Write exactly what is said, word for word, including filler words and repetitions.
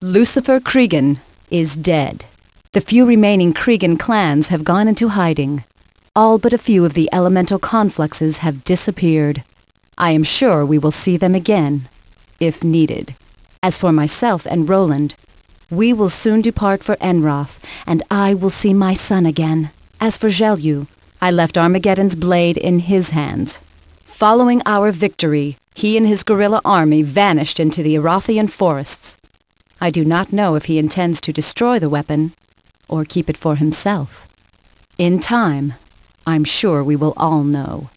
Lucifer Cregan is dead. The few remaining Cregan clans have gone into hiding. All but a few of the elemental confluxes have disappeared. I am sure we will see them again, if needed. As for myself and Roland, we will soon depart for Enroth, and I will see my son again. As for Zhelyu, I left Armageddon's blade in his hands. Following our victory, he and his guerrilla army vanished into the Erothian forests. I do not know if he intends to destroy the weapon, or keep it for himself. In time, I'm sure we will all know.